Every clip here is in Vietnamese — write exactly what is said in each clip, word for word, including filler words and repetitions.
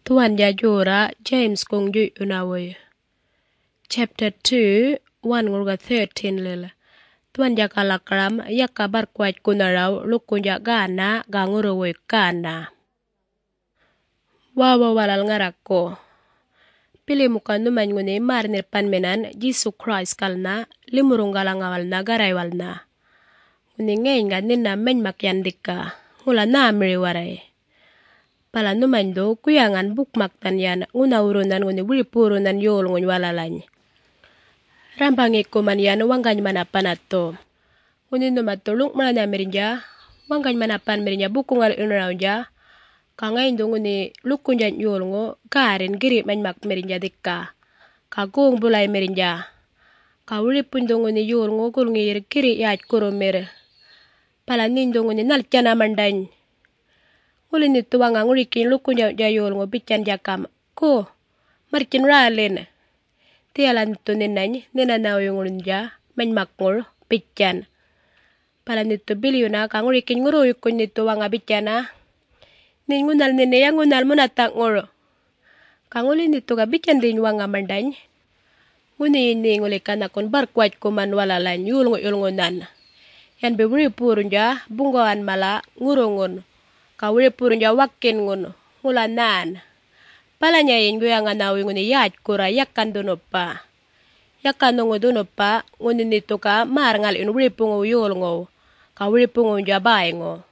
Tuan Jajura James Kongju Unawe. Chapter two, one ngurga thirteen lila. Tuan Jakalakram Yakabar Kwat Kunarau Lukunja Gana Ganguruwe Kana. Wawa walal ngarako. Pili mukanduman nguni marnir panmenan Jesus Christ kalna limurungalangawal na garaywal na. Nguni ngayon nga nina menmakyandika. Hula na miriwaray. Pala numan do kuyangan bukmaktan yan unaurunan nguni wilipurunan yol ngun walalany. Rambangi kuman yan wanggan manapan ato. Nguni numatulong mana mirinja wanggan manapan mirinja bukungal unraunja. Kangayon do nguni lukunjan yol ngo karin giri menmak mirinja dikka. Kagong bulay mirinja. Kawilipun do nguni yol ngo gulngir giri yaj kurumir. Pala nindo nguni naltjana mandañ. Ngulin itu wanga ngurikin lukunja jayol ngo bican jakam. Ko, markin ralin. Tialan itu ninany, ninanaw yung ngulunja, menmak ngul, bican. Pala nito biliuna ka ngurikin nguruyukun nito wanga bicana. Nin ngunal ninaya ngunal munatak ngul. Kangulin nito ka bican din wanga mandañ. Nguni ini ngulikan akon barkwat kuman walalan yulngo yulngunan. Yan biburi purunja, bungawan mala, ngurungun. Kawiri purunja wakin ngun, ngulanan. Palanya yin guyanga nawi nguni yaj kura yakan dunopa. Yakan nungu dunopa, nguni nito ka marangal in wiripungu yul ngo. Kawiripungu jabay ngo.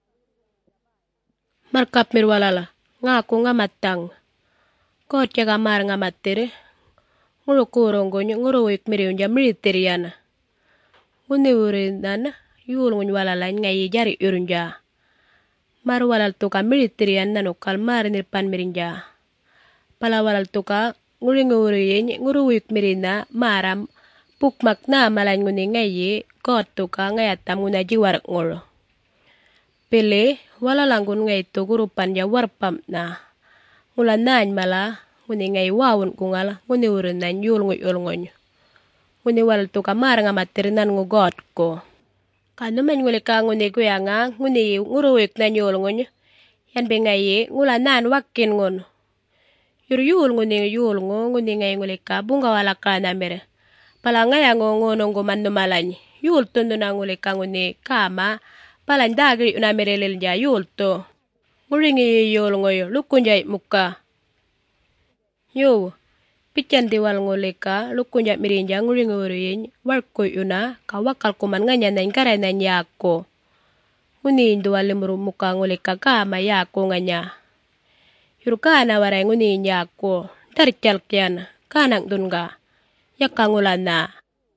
Markap mirwalala, ngaku ngamatang. Kotya ka mar ngamatiri. Ngurukurong ngunyo nguruwik miriunja militiriana. Nguni urinan, yul ngun walala ngayi jari urunja. Mar walal tuka militirian nanukal marinir pan mirinja. Pala walal tuka nguring-nguring nguruwik mirina maram pukmak na malay nguni ngayi kot tuka ngayatam nguna jiwar ngul. Pili walalangun ngay tu gurupan ya warpam na. Ngula nany mala nguni ngay wawun kungal nguni urinan yulngoy-yulngoy. Nguni walal tuka mar nga matirinan ngugot ko. Kano man nguli ka nguni kuya nga, nguni nguruwik na nyol ngun. Yan bengayi, ngula nan wakin ngun. Yur yul nguni yul ngun, nguni ngay nguli ka, bunga wala ka namir. Pala ngaya ngun ngunong guman numalany. Yul to nuna nguli ka nguni kama, pala ndagri unamirelil niya yul to. Nguringi yul ngoy, lukunjay muka. Yo. Pican diwal nguli ka, lukunjat mirinja nguring-nguring, warkoy una, kawakal kuman nga nyan karay na nyako. Nguni induwal limuru muka nguli ka kama yako nga nya. Yuru ka na waray nguni nyako, darjal kyan, kanang dun ga, yaka ngulan na.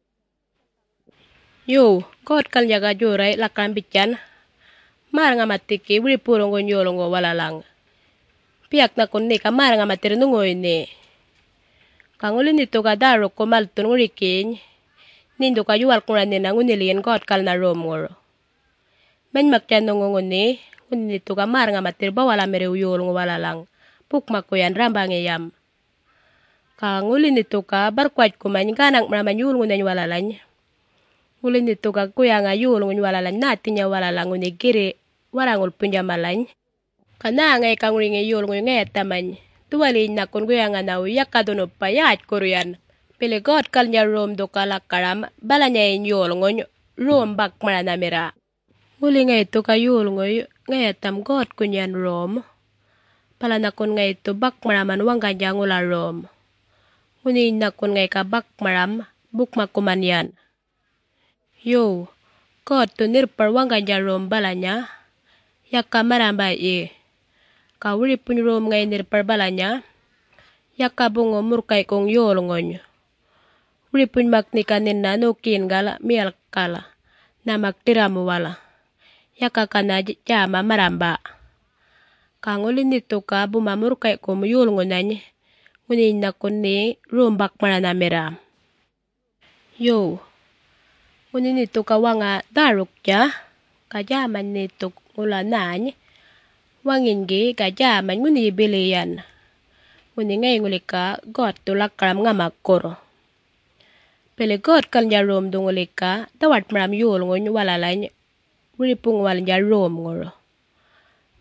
Yo, god kal nyaga juray lakang bican, mar nga matiki, wilipurong ngunyolong ngo walalang. Piyak na kun ni ka mar nga matirinungoy ni. Kangulin ito ka daro ko maltun ngurikin, nindo ka yuwal kung ranin ang unilian god kal na romor. Men magtiyan nung nguni, ngunin ito ka mar nga matirba wala meriwyol ng wala lang, pukmak ko yan rambangiyam. Kangulin ito ka barkwat kuman kanang maraman yul ngunan wala lang. Ngulin ito ka kuya nga yul ngun wala lang natin niya wala lang nguni giri, warangul punja malany. Kana ngay kanguling yul ngun ngay taman. Tuwalin na kung guya nga na uyak ka doon pa yat korean. Piligot kal niya rom do kalakaram, bala niya yung yolngon, rom bak maranamira. Nguli nga ito ka yolngoy, ngayatam god kunyan rom. Pala na kung nga ito bak maraman wang kanya ngula rom. Nguni na kung nga ka bak maram, bukmak kuman yan. Yo, god to nirpar wang kanya rom bala niya. Yak ka maramba i. Kawiri pun rom ngay nirparbalanya, yaka bungo murkay kong yolngon. Wiri pun maknikanin na nukin gala mial kala, na magtiramu wala. Yaka ka na jama maramba. Kangulin nito ka bumamurkay kong yolngonan, ngunin na kunni rombak maranamira. Yo, ngunin nito ka wanga daruk ya, kajaman nito ulanany, wangin gi kajaman nguni bilian. Nguni ngay nguli ka god tulak karam nga makor. Pili god kal niya rom do nguli ka dawat maram yul ngun walalany. Wilipung wal niya rom ngor.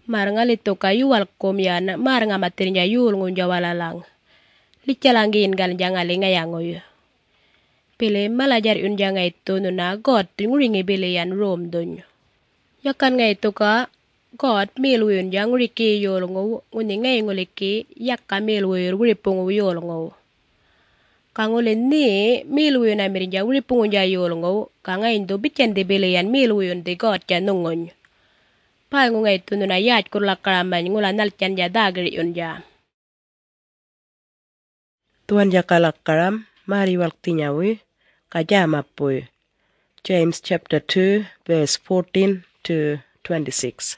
Maranga lito ka yuwal komyan maranga matirnya yul ngunja walalang. Lichalangin gal jangali ngayangoy. Pili malajar un janga itu nuna God nguringi bilian rom dunyo. Yakan nga ito ka God milwin jang riki yul ngu nguni ngay nguliki yakka milwir wuripung yul ngu. Kangulin ni milwin amirin jang wuripung ja yul ngu ka ngay ndo bichen di bilian milwin di God ja nungon. Pai ngu ngay tu nuna yaj kurla karaman ngula nalchan ja dagri un ja. Tuan ja kalak karam mari wakti nyawi kajama puy. James chapter two verse fourteen to twenty-six.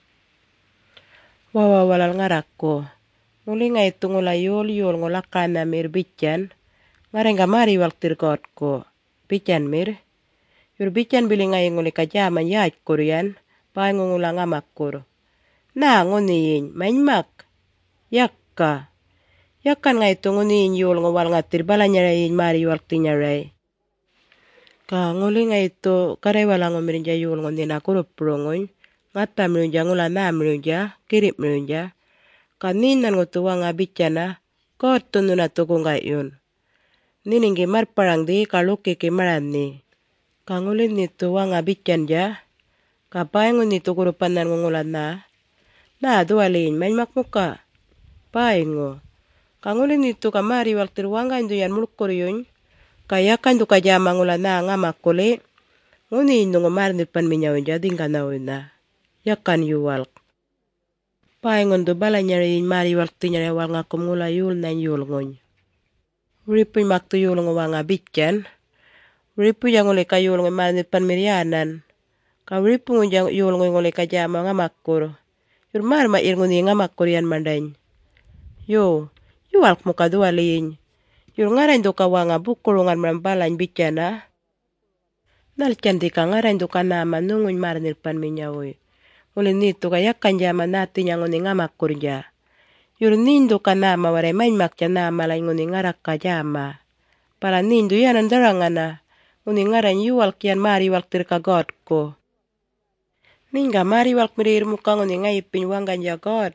Wawa walal ngarakko. Nguli ngay tu ngula yul yul ngula kana mir bican. Ngarenga mari waktir ko bican mir. Yur bican bili ngay nguli kajama yaj kurian. Pai ngula ngamakkur. Na nguniin mainmak. Yakka. Yakkan ngay tu nguniin yul ngwal ngatir balanyarayin mari wakti nyaray. Ka nguli ngay tu karewala ngomirinja yul ngundina kurupurungun. Ngata mirinja ngula na mirinja. Kirip mirinja. Ka ninan ngutu wanga bicana. Kotu nuna tuku ngay yun. Niningi marparang di kaluki ki marani. Ka nguli nitu wanga bicanja. Ka paengun nitu kurupanan ngula na. Na duwalin mainmak muka. Paengu. Ka nguli nitu ka mari waktir wanga indu yan mulkuriyun. Kaya kan du kajama ngula na nga makuli. Nguni indu ngumar nipan minyawin jading kanawin na. Yakan yuwal. Paengun du bala nyariin mari wakti nyari wal ngakum ngula yul na yul ngun. Ripuy maktu yul ngwa nga bican. Ripuy yang nguli ka yul ngumar nipan mirianan. Ka ripuy ngun yul nguli kajama nga makur. Yur mar ma ir nguni nga makur yan mandain. Yo, yuwal muka duwalin. Yur ngaran do ka wanga bukulungan marambalan bicana. Nalchan di ka ngaran do ka nama nungun marnirpan minyawi. Uli nito ka yakan jama natin yang nguni nga makurja. Yur nindo ka nama waray main makja nama lay nguni ngarak ka jama. Para nindo yan ang darangana. Nguni ngaran yuwal kian mari waktir ka God ko. Ningga mari wak mirir muka nguni ngayipin wangan ja God.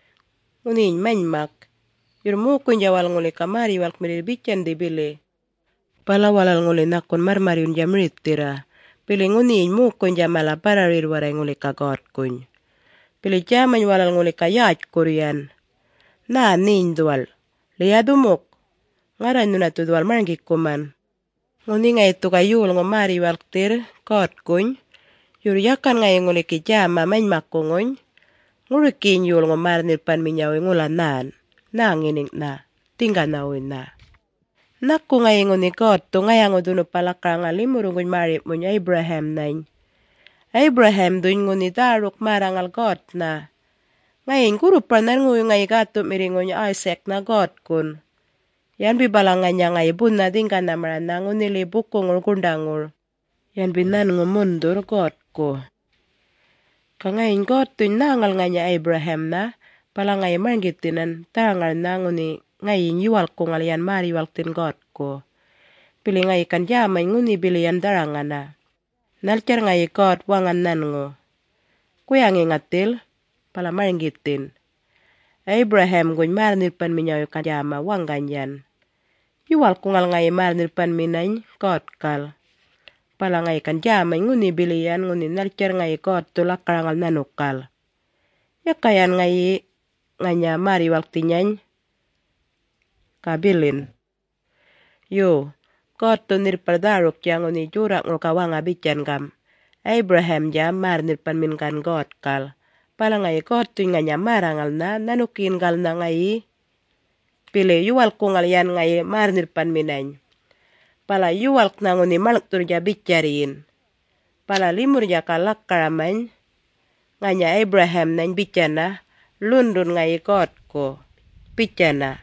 Nguni main mak. Yur mukun jawal nguli kamari wal mirir bican dibili. Pala walal nguli nakon marmariun jam ritira. Pili nguni mukun jamala pararir waray nguli ka God kun. Pili jaman walal nguli ka yaj kurian. Na nindual. Liadumuk. Ngaran nuna tudual marangikuman. Nguni ngay tu kayul ngumari waktir God kun. Yur yakan ngay nguli ki jama main makungun. Ngurikin yul ngumar nirpan minyawi ngulanan. Nangining na, tingga nawin na. Naku ngay nguni God, to ngay ang udunop palakra nga limurungun marip mo niya Abraham nain. Abraham dun nguni daruk marangal God na. Ngayon kurupanan nguyo ngay gato miringon niya Isaac na God kun. Yan bibalangan niya ngay buna tingga namaran na nguni libukong urgundangur. Yan binan ngumundur God ko. Ka ngayon God dun nangal nga niya Abraham na. Pala ngay marangitinan tarangal na nguni ngayon yuwal ko ngalian mari waltin God ko. Pili ngay kan jamay nguni bilian darangan na. Nalcar ngay God wangan nan ngo. Kuyang ingatil pala marangitin. Abraham gun maranirpan minyaw kan jama wangan yan. Yuwal ko ngal ngay maranirpan minay God kal. Pala ngay kan jamay nguni bilian nguni nalcar ngay God tulak karangal nanukal. Yakayan ngay nganya mari waktu nyany kabilin. Yo, God to nirpadaruk yang uni jurak ngukawanga bican kam. Abraham jam mar nirpan minkan God kal. Pala ngay God to nganya marangal na nanukin kal na ngay. Pili yuwal kungal yan ngay mar nirpan minany. Pala yuwal na nguni malaktur ja bicarin. Pala limur ja kalak karaman. Nganya Abraham nany bicana. Lundun ngay God ko. Bicana.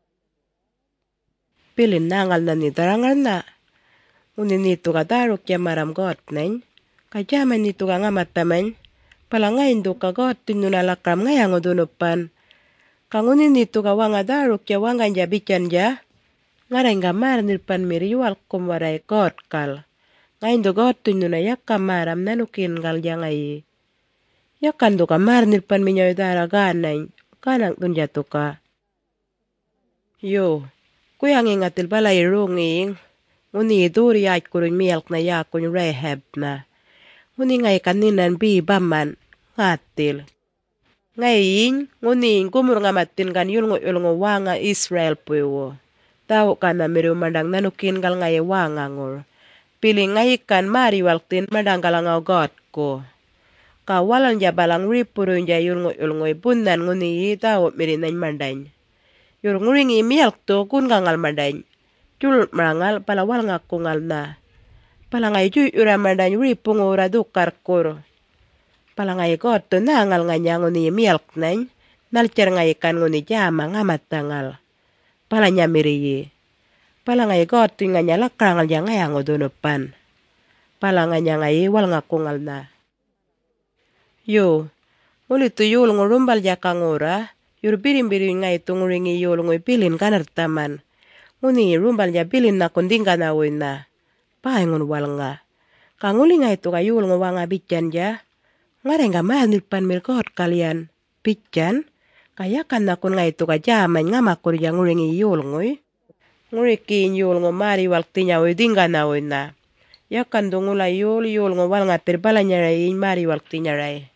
Pilin nangal na ni darangal na. Uni nito ka daruk ya maram God nany. Kajaman nito ka nga mataman. Pala ngayon do ka God tinunalakam ngayang udunupan. Kanguni nito ka wanga daruk ya wangan ja bican ja. Ngaray nga maranirpan miriwal kumwaray God kal. Ngayon do God tinunayak ka maram nanukin kal ja ngay. Yakan tuka marnirpan minyoy dara ganay. Kanang tunja tuka. Yo, kuyang ingatil balay runging. Nguni duri ay kurun milk na yakun rehab na. Nguni ngay kaninan bi baman. Ngatil. Ngayon, nguni kumur ngamatin kan yulngo yulngo wanga Israel puyo. Tao ka na miru mandang nanukin kal ngay wanga ngur. Pili ngay kan mari waltin mandang kalangaw God ko. Kawalan ja balang ripurun ja yulngo yulngo bundan nguni tao mirinan mandang. Yul nguringi milk to kun kangal mandang. Jul marangal palawal ngakungal na. Palangay ju yura mandang ripungura dukar kur. Palangay God to nangal nganya nguni milk nang. Nalcer ngay kan nguni jama ngamatangal. Palanya miriyi. Palangay God to nganya lakrangal ja ngayango donopan. Palanganya ngay wal ngakungal na. Yo, ulit to yul ngurumbal ja kangura. Yur birin-birin ngay tunguringi yul ngoy pilin kanar taman. Nguni rumbal ja pilin na kunding kanawin na. Pahengun wal nga. Kanguli ngay to kayul ngwanga bican ja. Ngare nga mahanirpan mirkot kalian. Bican. Kayakan na kun ngay to kajaman nga makur ja nguringi yul ngoy. Ngurikin yul ngo mari wakti nyawoy dingga nawin na. Yakan do ngula yul yul ngo wal nga perbala nyaray mari wakti nyaray.